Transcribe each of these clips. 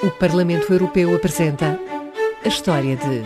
O Parlamento Europeu apresenta a história de...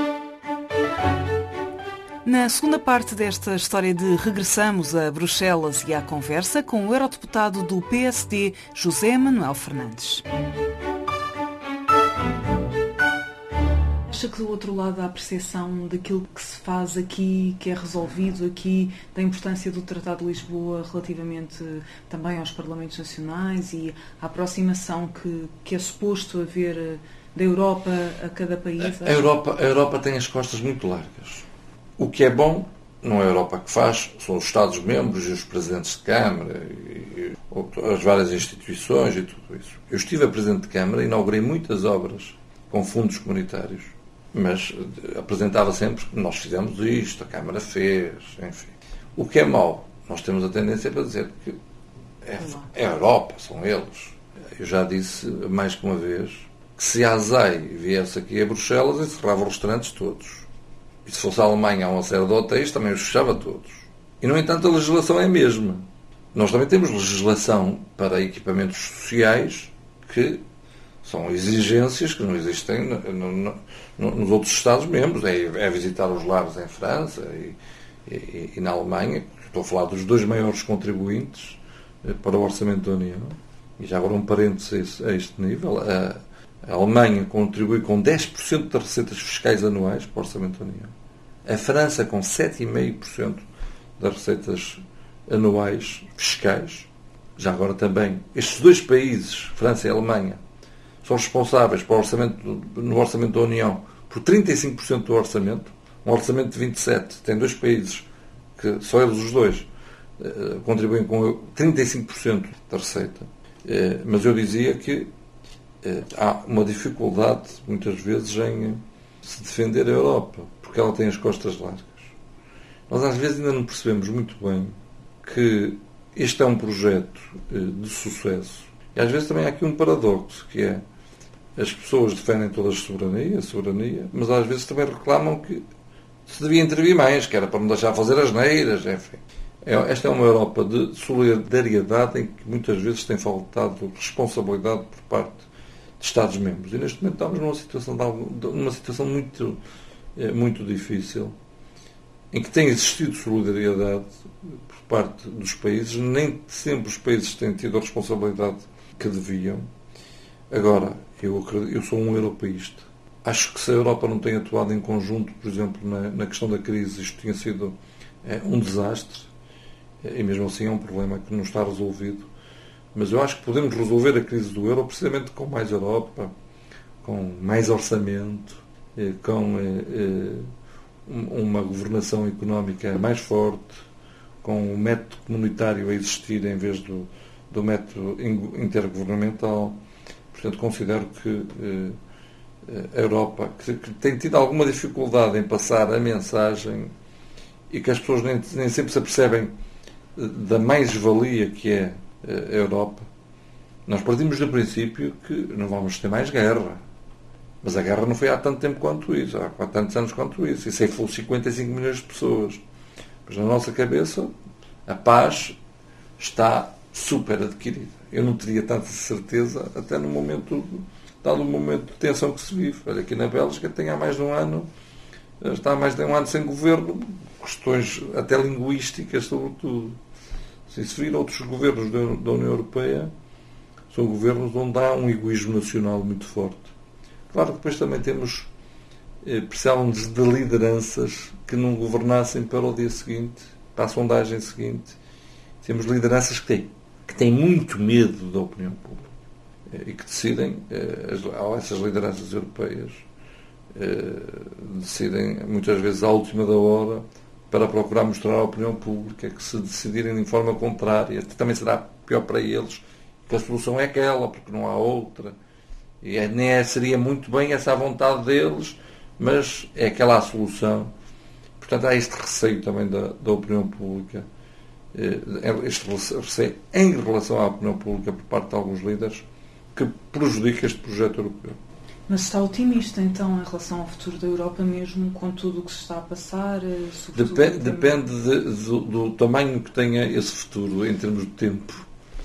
Na segunda parte desta história de regressamos a Bruxelas e à conversa com o eurodeputado do PSD, José Manuel Fernandes. Acha que do outro lado há a percepção daquilo que se faz aqui, que é resolvido aqui, da importância do Tratado de Lisboa relativamente também aos Parlamentos Nacionais e à aproximação que é suposto haver da Europa a cada país? A Europa tem as costas muito largas. O que é bom não é a Europa que faz, são os Estados-membros e os presidentes de Câmara e as várias instituições e tudo isso. Eu estive a presidente de Câmara, inaugurei muitas obras com fundos comunitários, mas apresentava sempre que nós fizemos isto, a Câmara fez, enfim. O que é mau, nós temos a tendência para dizer que é a Europa, são eles. Eu já disse mais que uma vez que se a ASAI viesse aqui a Bruxelas, encerrava os restaurantes todos. E se fosse a Alemanha, há uma série de hotéis, também os fechava todos. E, no entanto, a legislação é a mesma. Nós também temos legislação para equipamentos sociais que são exigências que não existem nos outros Estados-membros. É visitar os lares em França e na Alemanha. Estou a falar dos dois maiores contribuintes para o Orçamento da União. E já agora um parênteses a este nível. A Alemanha contribui com 10% das receitas fiscais anuais para o Orçamento da União. A França com 7,5% das receitas anuais fiscais. Já agora também, estes dois países, França e Alemanha, são responsáveis no Orçamento da União por 35% do orçamento. Um orçamento de 27 tem dois países que só eles os dois contribuem com 35% da receita. Mas eu dizia que há uma dificuldade, muitas vezes, em se defender a Europa, porque ela tem as costas largas. Nós, às vezes, ainda não percebemos muito bem que este é um projeto de sucesso. E, às vezes, também há aqui um paradoxo, que é as pessoas defendem todas a soberania, mas, às vezes, também reclamam que se devia intervir mais, que era para não deixar fazer asneiras, enfim. Esta é uma Europa de solidariedade em que, muitas vezes, tem faltado responsabilidade por parte Estados-membros. E neste momento estamos numa situação muito difícil, em que tem existido solidariedade por parte dos países. Nem sempre os países têm tido a responsabilidade que deviam. Agora, eu sou um europeísta. Acho que se a Europa não tem atuado em conjunto, por exemplo, na questão da crise, isto tinha sido um desastre, e mesmo assim é um problema que não está resolvido. Mas eu acho que podemos resolver a crise do euro precisamente com mais Europa, com mais orçamento, com uma governação económica mais forte, com o método comunitário a existir em vez do método intergovernamental. Portanto, considero que a Europa, que tem tido alguma dificuldade em passar a mensagem e que as pessoas nem sempre se apercebem da mais-valia que é a Europa. Nós partimos do princípio que não vamos ter mais guerra. Mas a guerra não foi há tanto tempo quanto isso, há tantos anos quanto isso. Isso aí foram 55 milhões de pessoas. Mas na nossa cabeça, a paz está super adquirida. Eu não teria tanta certeza até no momento, dado o momento de tensão que se vive. Olha, aqui na Bélgica tem há mais de um ano, está há mais de um ano sem governo, questões até linguísticas, sobretudo. Se vir outros governos da União Europeia, são governos onde há um egoísmo nacional muito forte. Claro que depois também precisávamos de lideranças que não governassem para o dia seguinte, para a sondagem seguinte. Temos lideranças que têm muito medo da opinião pública e que decidem, essas lideranças europeias, decidem muitas vezes à última da hora, para procurar mostrar à opinião pública que se decidirem de forma contrária, também será pior para eles, que a solução é aquela, porque não há outra. E nem seria muito bem essa a vontade deles, mas é aquela a solução. Portanto, há este receio também da opinião pública, este receio em relação à opinião pública por parte de alguns líderes, que prejudica este projeto europeu. Mas está otimista, então, em relação ao futuro da Europa, mesmo com tudo o que se está a passar? Depende do tamanho que tenha esse futuro, em termos de tempo.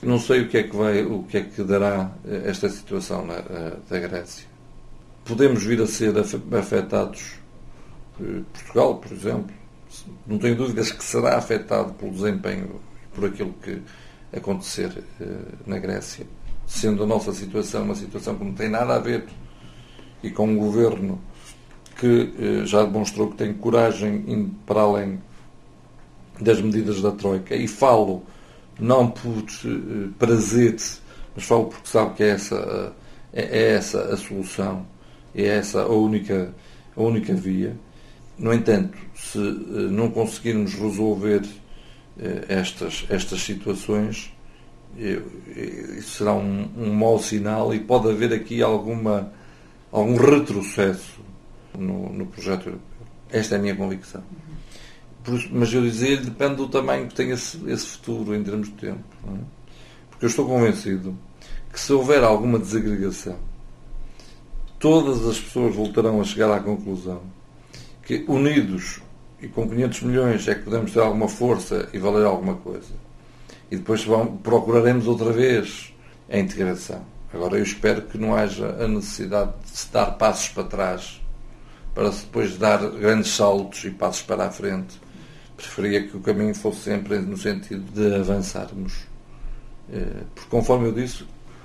não sei o que é que dará esta situação da Grécia. Podemos vir a ser afetados, Portugal, por exemplo, não tenho dúvidas que será afetado pelo desempenho e por aquilo que acontecer na Grécia, sendo a nossa situação uma situação que não tem nada a ver e com um governo que já demonstrou que tem coragem indo para além das medidas da Troika, e falo não por prazer, mas falo porque sabe que é essa a solução, é essa a única via. No entanto, se não conseguirmos resolver estas situações, isso será um mau sinal e pode haver aqui algum retrocesso no projeto europeu. Esta é a minha convicção. Mas eu dizia, depende do tamanho que tem esse futuro em termos de tempo. Não é? Porque eu estou convencido que se houver alguma desagregação, todas as pessoas voltarão a chegar à conclusão que unidos e com 500 milhões é que podemos ter alguma força e valer alguma coisa. E depois procuraremos outra vez a integração. Agora eu espero que não haja a necessidade de se dar passos para trás para depois dar grandes saltos e passos para a frente. Preferia que o caminho fosse sempre no sentido de avançarmos. Porque, conforme eu disse,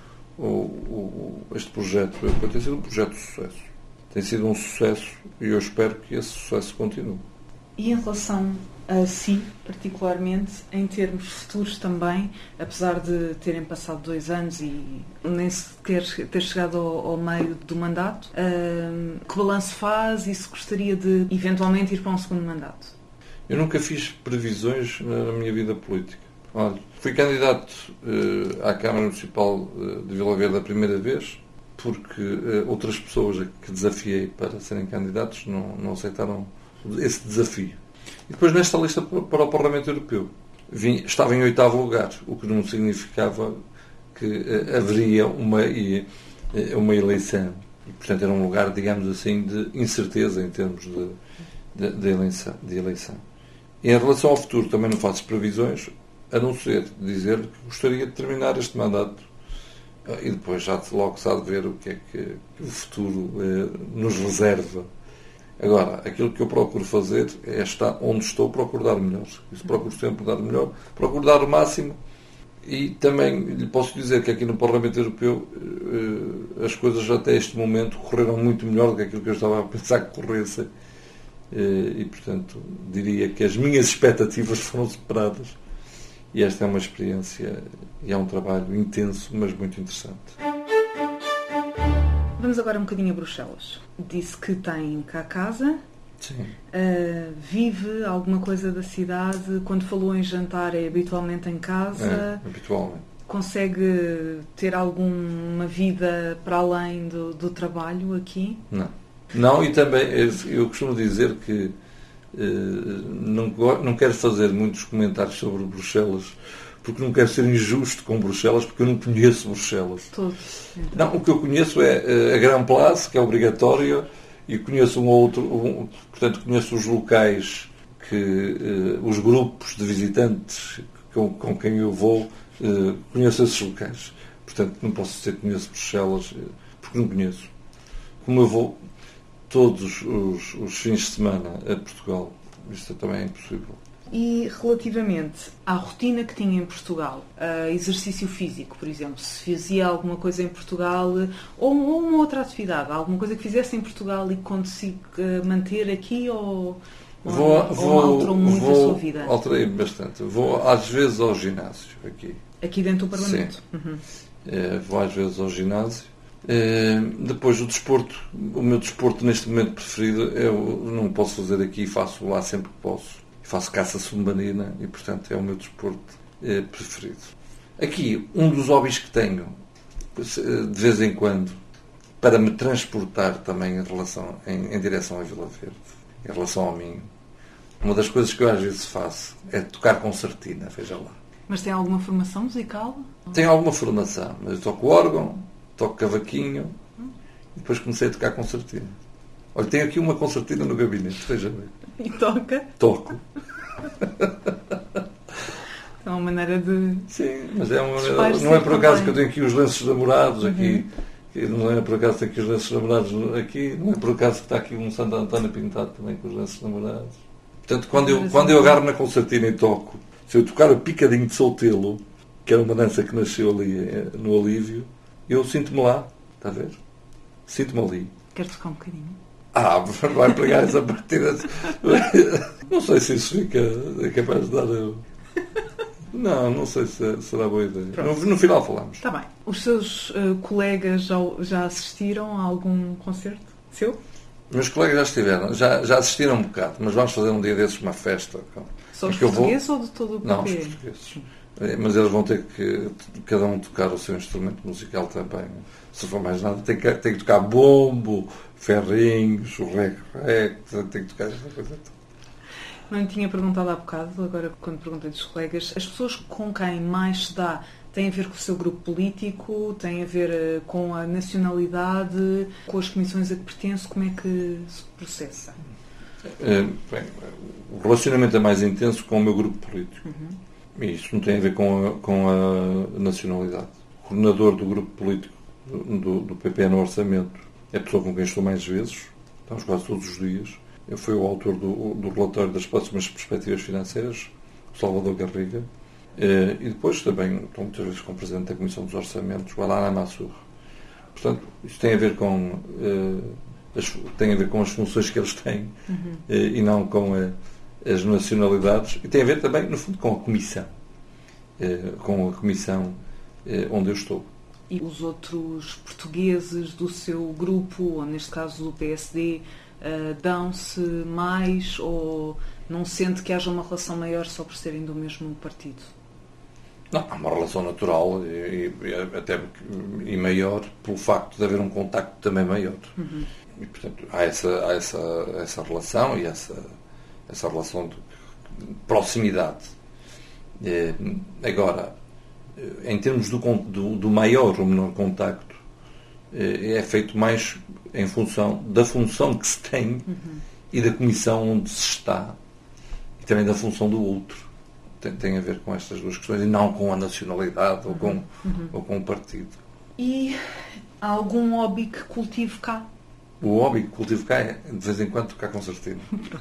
este projeto tem sido um projeto de sucesso. Tem sido um sucesso e eu espero que esse sucesso continue. E em relação a si, particularmente, em termos futuros também, apesar de terem passado 2 anos e nem sequer ter chegado ao meio do mandato, que balanço faz e se gostaria de eventualmente ir para um segundo mandato? Eu nunca fiz previsões na minha vida política. Olha, fui candidato à Câmara Municipal de Vila Verde a primeira vez, porque outras pessoas que desafiei para serem candidatos não aceitaram esse desafio. E depois nesta lista para o Parlamento Europeu estava em 8º lugar, o que não significava que haveria uma eleição. E, portanto, era um lugar, digamos assim, de incerteza em termos de eleição. E em relação ao futuro também não faço previsões, a não ser dizer que gostaria de terminar este mandato e depois já logo se há de ver o que é que o futuro nos reserva. Agora, aquilo que eu procuro fazer é estar onde estou, procuro dar o melhor. Isso procuro sempre dar o melhor, procuro dar o máximo. E também lhe posso dizer que aqui no Parlamento Europeu as coisas até este momento correram muito melhor do que aquilo que eu estava a pensar que corressem. E, portanto, diria que as minhas expectativas foram superadas. E esta é uma experiência e é um trabalho intenso, mas muito interessante. Vamos agora um bocadinho a Bruxelas. Disse que tem cá casa. Sim. Vive alguma coisa da cidade? Quando falou em jantar, é habitualmente em casa? Habitualmente. Consegue ter alguma vida para além do trabalho aqui? Não, e também eu costumo dizer que não quero fazer muitos comentários sobre Bruxelas, porque não quero ser injusto com Bruxelas, porque eu não conheço Bruxelas. Todos. Então. Não, o que eu conheço é a Grand Place, que é obrigatório, e conheço portanto, conheço os locais, os grupos de visitantes com quem eu vou, conheço esses locais. Portanto, não posso dizer que conheço Bruxelas, porque não conheço. Como eu vou todos os fins de semana a Portugal, isto também é impossível. E relativamente à rotina que tinha em Portugal, exercício físico, por exemplo, se fazia alguma coisa em Portugal ou uma outra atividade, alguma coisa que fizesse em Portugal e que consiga manter aqui ou alterou muito a sua vida? Alterei bastante. Vou às vezes ao ginásio aqui. Aqui dentro do Parlamento? Sim. Uhum. Vou às vezes ao ginásio. Depois o desporto, o meu desporto neste momento preferido, eu não posso fazer aqui, faço lá sempre que posso. Faço caça submarina e, portanto, é o meu desporto preferido. Aqui, um dos hobbies que tenho, de vez em quando, para me transportar também em direção à Vila Verde, em relação ao Minho, uma das coisas que eu às vezes faço é tocar concertina, veja lá. Mas tem alguma formação musical? Tenho alguma formação, mas eu toco órgão, toco cavaquinho e depois comecei a tocar concertina. Olha, tenho aqui uma concertina no gabinete, veja bem. E toca? Toco. É uma maneira de... Sim, mas é uma maneira... Não é por acaso que eu tenho aqui os lenços namorados aqui. Não é por acaso que tenho aqui os lenços namorados aqui. Não é por acaso que está aqui um Santo António pintado também com os lenços namorados. Portanto, quando eu agarro na concertina e toco, se eu tocar o Picadinho de Soutelo, que era uma dança que nasceu ali no Alívio, eu sinto-me lá. Está a ver? Sinto-me ali. Quero tocar um bocadinho. Vai pregar essa partida. Não sei se isso fica capaz de dar... Não sei se será boa ideia. No final falamos. Está bem. Os seus colegas já assistiram a algum concerto seu? Meus colegas já estiveram, já assistiram um bocado, mas vamos fazer um dia desses uma festa. Só os portugueses ou de todo o PP? Não, os portugueses. Mas eles vão ter que cada um tocar o seu instrumento musical também. Se for mais nada, tem que tocar bombo, ferrinhos, o rec, tem que tocar essa coisa toda. Não tinha perguntado há bocado, agora quando perguntei dos colegas, as pessoas com quem mais se dá tem a ver com o seu grupo político, tem a ver com a nacionalidade, com as comissões a que pertence, como é que se processa? Bem, o relacionamento é mais intenso com o meu grupo político. E isso não tem a ver com a nacionalidade. O coordenador do grupo político do PP no orçamento é a pessoa com quem estou mais vezes, estamos quase todos os dias. Eu fui o autor do relatório das próximas perspectivas financeiras, o Salvador Garriga, e depois também estou muitas vezes com o Presidente da Comissão dos Orçamentos, o Alain Massour. Portanto, isso tem a ver com as funções que eles têm e não com as nacionalidades, e tem a ver também, no fundo, com a Comissão, onde eu estou. E os outros portugueses do seu grupo, ou neste caso do PSD, dão-se mais ou não sente que haja uma relação maior só por serem do mesmo partido? Não, há uma relação natural e maior pelo facto de haver um contacto também maior. E, portanto, há essa relação e essa relação de proximidade. Agora, em termos do maior ou menor contacto, é feito mais em função da função que se tem e da comissão onde se está e também da função do outro. Tem a ver com estas duas questões e não com a nacionalidade ou com o partido. E há algum hobby que cultive cá? O hobby que cultivo cá é, de vez em quando, tocar concertina.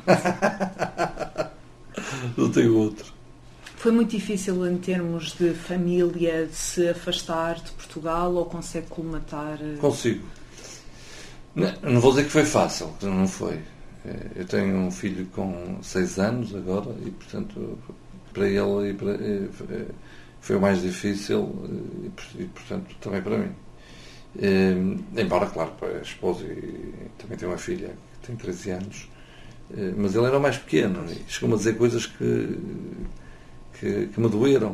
Não tenho outro. Foi muito difícil em termos de família de se afastar de Portugal ou consegue colmatar? Consigo. Não vou dizer que foi fácil, não foi. Eu tenho um filho com 6 anos agora e, portanto, para ele foi o mais difícil e, portanto, também para mim. Embora, claro, a esposa também tem uma filha que tem 13 anos, mas ele era o mais pequeno e chegou-me a dizer coisas que me doeram,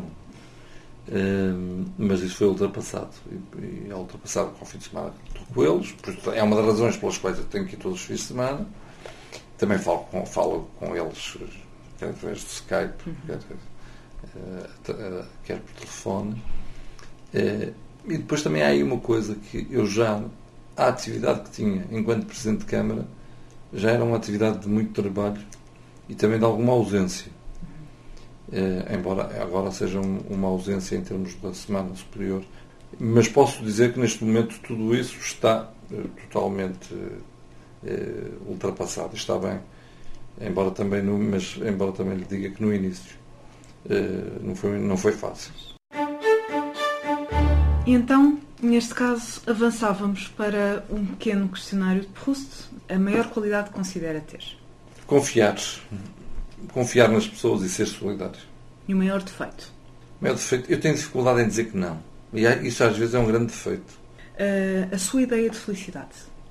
mas isso foi ultrapassado e é ultrapassado com o fim de semana. Estou com eles, é uma das razões pelas quais eu tenho que ir todos os fins de semana. Também falo com eles quer através de Skype, quer por telefone. E depois também há aí uma coisa que a atividade que tinha enquanto Presidente de Câmara já era uma atividade de muito trabalho e também de alguma ausência. Embora agora seja uma ausência em termos da semana superior. Mas posso dizer que neste momento tudo isso está totalmente ultrapassado. Está bem. Embora também lhe diga que no início não foi fácil. E então, neste caso, avançávamos para um pequeno questionário de Proust. A maior qualidade que considera ter? Confiar nas pessoas e ser solidário. E o maior defeito? O maior defeito? Eu tenho dificuldade em dizer que não. E isso às vezes é um grande defeito. A sua ideia de felicidade?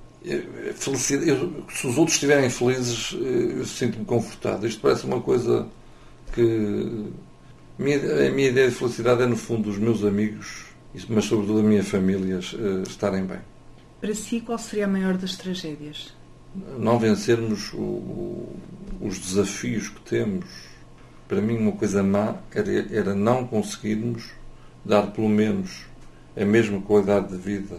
Se os outros estiverem felizes, eu sinto-me confortado. Isto parece uma coisa que... A minha ideia de felicidade é, no fundo, os meus amigos, mas sobretudo a minha família, estarem bem. Para si, qual seria a maior das tragédias? Não vencermos os desafios que temos. Para mim, uma coisa má era não conseguirmos dar pelo menos a mesma qualidade de vida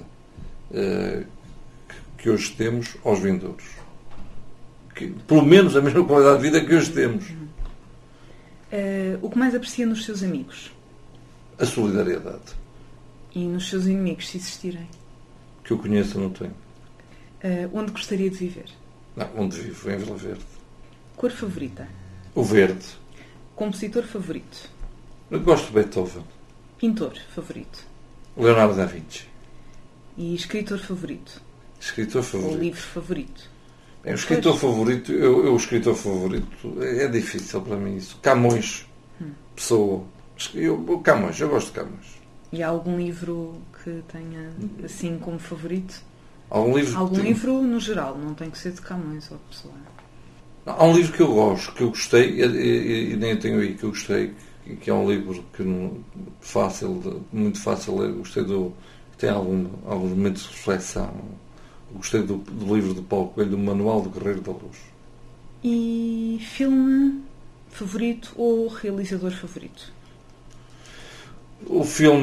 que hoje temos aos vindouros. Pelo menos a mesma qualidade de vida que hoje temos. O que mais aprecia nos seus amigos? A solidariedade. E nos seus inimigos, se existirem? Que eu conheço, não tenho. Onde gostaria de viver? Não, onde vivo? Em Vila Verde. Cor favorita? O verde. Compositor favorito? Eu gosto de Beethoven. Pintor favorito? Leonardo da Vinci. E escritor favorito? Escritor favorito. Ou livro favorito? O escritor favorito, o escritor favorito é difícil para mim isso. Camões. Pessoa. Camões, eu gosto de Camões. E há algum livro que tenha assim como favorito? Algum livro no geral, não tem que ser de Camões ou Pessoa. Há um livro que eu gosto, que eu gostei, e nem tenho aí, que eu gostei, que é um livro que muito fácil ler. Gostei que tem alguns momentos de reflexão. Gostei do livro de Paulo Coelho, do Manual do Guerreiro da Luz. E filme favorito ou realizador favorito? Um filme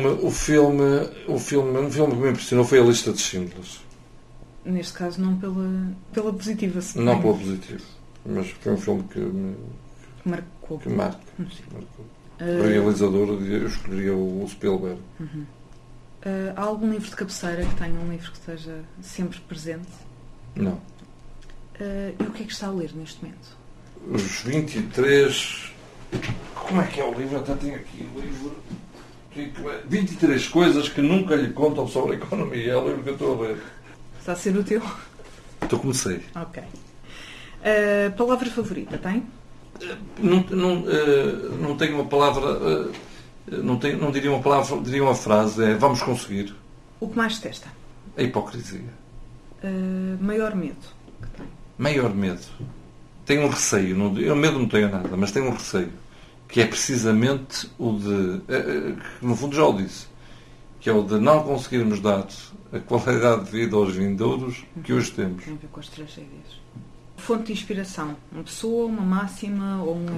que me impressionou foi A Lista de Schindler. Neste caso não pela positiva. Não pela positiva, mas foi um filme que marcou. Que marca. O realizador, eu escolheria o Spielberg. Há algum livro de cabeceira que tenha um livro que esteja sempre presente? Não. E o que é que está a ler neste momento? Os 23... Como é que é o livro? Até tenho aqui o livro... 23 coisas que nunca lhe contam sobre a economia. É o livro que eu estou a ler. Está a ser o teu? Então comecei. Ok. Palavra favorita, tem? Não tenho uma palavra... Não diria uma palavra, diria uma frase. É vamos conseguir. O que mais detesta? A hipocrisia. Maior medo que tem? Maior medo. Tenho um receio. Eu medo não tenho nada, mas tenho um receio. Que é precisamente o de... que no fundo já o disse. Que é o de não conseguirmos dar a qualidade de vida aos vindouros que hoje temos. Tem a ver com as tragédias. Fonte de inspiração. Uma pessoa, uma máxima ou um...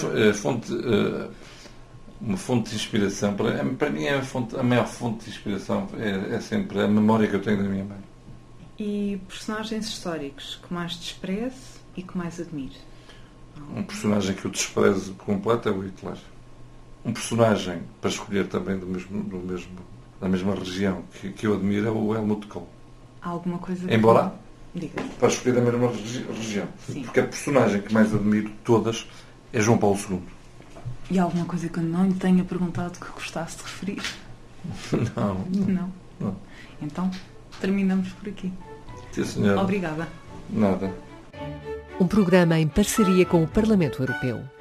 Uma fonte de inspiração. Para mim a maior fonte de inspiração é sempre a memória que eu tenho da minha mãe. E personagens históricos que mais despreze e que mais admire? Um personagem que eu desprezo por completo é o Hitler. Um personagem, para escolher também da mesma região, que eu admiro é o Helmut Kohl. Há alguma coisa... Embora, diga. Para escolher da mesma região. Sim. Porque a personagem que mais admiro de todas é João Paulo II. E há alguma coisa que eu não lhe tenha perguntado que gostasse de referir? Não. Então, terminamos por aqui. Sim, senhora. Obrigada. Nada. Um programa em parceria com o Parlamento Europeu.